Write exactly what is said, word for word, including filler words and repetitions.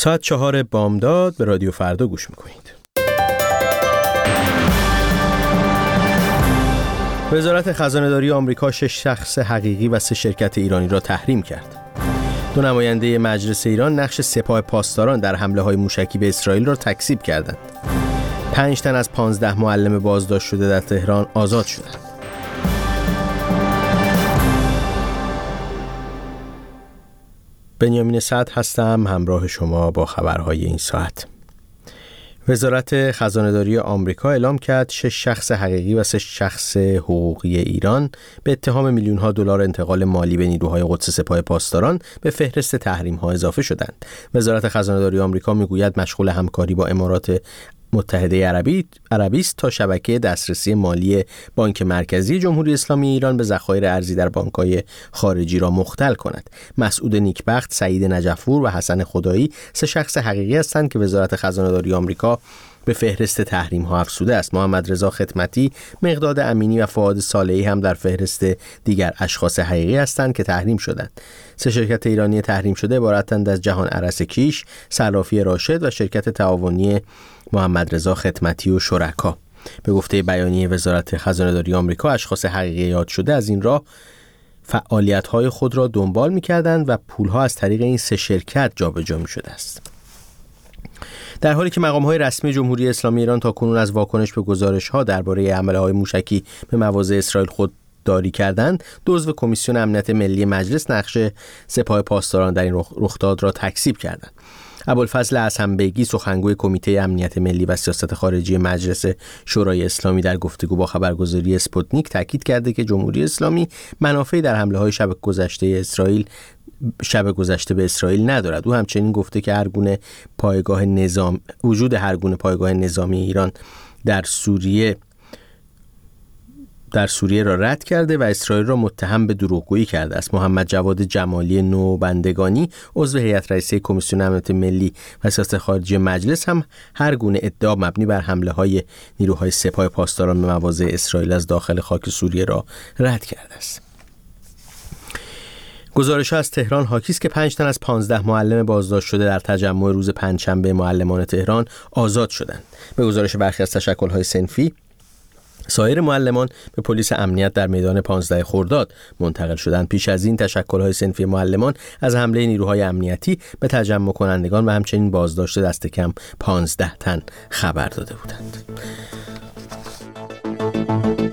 ساعت چهار بامداد به رادیو فردا گوش میکنید. وزارت خزانه‌داری آمریکا شش شخص حقیقی و سه شرکت ایرانی را تحریم کرد. دو نماینده مجلس ایران نقش سپاه پاسداران در حمله‌های موشکی به اسرائیل را تکذیب کردند. پنج تن از پانزده معلم بازداشت شده در تهران آزاد شدند. بنیامین سعد هستم، همراه شما با خبرهای این ساعت. وزارت خزانه‌داری آمریکا اعلام کرد شش شخص حقیقی و سه شخص حقوقی ایران به اتهام میلیون‌ها دلار انتقال مالی به نیروهای قدس سپاه پاسداران به فهرست تحریم‌ها اضافه شدند. وزارت خزانه‌داری آمریکا میگوید مشغول همکاری با امارات متحده عربی عربی است تا شبکه دسترسی مالی بانک مرکزی جمهوری اسلامی ایران به ذخایر ارزی در بانک‌های خارجی را مختل کند. مسعود نیکبخت، سعید نجفور و حسن خدایی سه شخص حقیقی هستند که وزارت خزانه‌داری آمریکا به فهرست تحریم ها افزوده است. محمد رضا خدمتی، مقداد امینی و فؤاد صالحی هم در فهرست دیگر اشخاص حقیقی هستند که تحریم شدند. سه شرکت ایرانی تحریم شده عبارتند از جهان ارس کیش، صرافی راشد و شرکت تعاونی محمد رضا خدمتی و شرکا. به گفته بیانیه وزارت خزانه‌داری آمریکا، اشخاص حقیقی یاد شده از این راه فعالیت‌های خود را دنبال می‌کردند و پول‌ها از طریق این سه شرکت جابجا می‌شده است. در حالی که مقام‌های رسمی جمهوری اسلامی ایران تاکنون از واکنش به گزارش‌ها درباره حمله‌های موشکی به مواضع اسرائیل خود داری کردند، عضو کمیسیون امنیت ملی مجلس نقش سپاه پاسداران در این رخداد را تکذیب کردند. ابوالفضل حسن‌بیگی، سخنگوی کمیته امنیت ملی و سیاست خارجی مجلس شورای اسلامی، در گفتگو با خبرگزاری اسپوتنیک تاکید کرده که جمهوری اسلامی منافعی در حمله‌های شب گذشته اسرائیل شب گذشته به اسرائیل ندارد. او همچنین گفته که هر گونه پایگاه نظام وجود هر گونه پایگاه نظامی ایران در سوریه در سوریه را رد کرده و اسرائیل را متهم به دروغگویی کرده است. محمد جواد جمالی نوبندگانی، عضو هیئت رئیسه کمیسیون امنیت ملی و سیاست خارجی مجلس، هم هر گونه ادعا مبنی بر حمله‌های نیروهای سپاه پاسداران به مواضع اسرائیل از داخل خاک سوریه را رد کرده است. گزارش‌ها از تهران حاکی است که پنج تن از پانزده معلم بازداشت شده در تجمع روز پنجشنبه معلمان تهران آزاد شدند. به گزارش برخی از تشکل‌های صنفی، سایر معلمان به پلیس امنیت در میدان پانزده خرداد منتقل شدند. پیش از این تشکل‌های صنفی معلمان از حمله نیروهای امنیتی به تجمع کنندگان و همچنین بازداشت دست کم پانزده تن خبر داده بودند.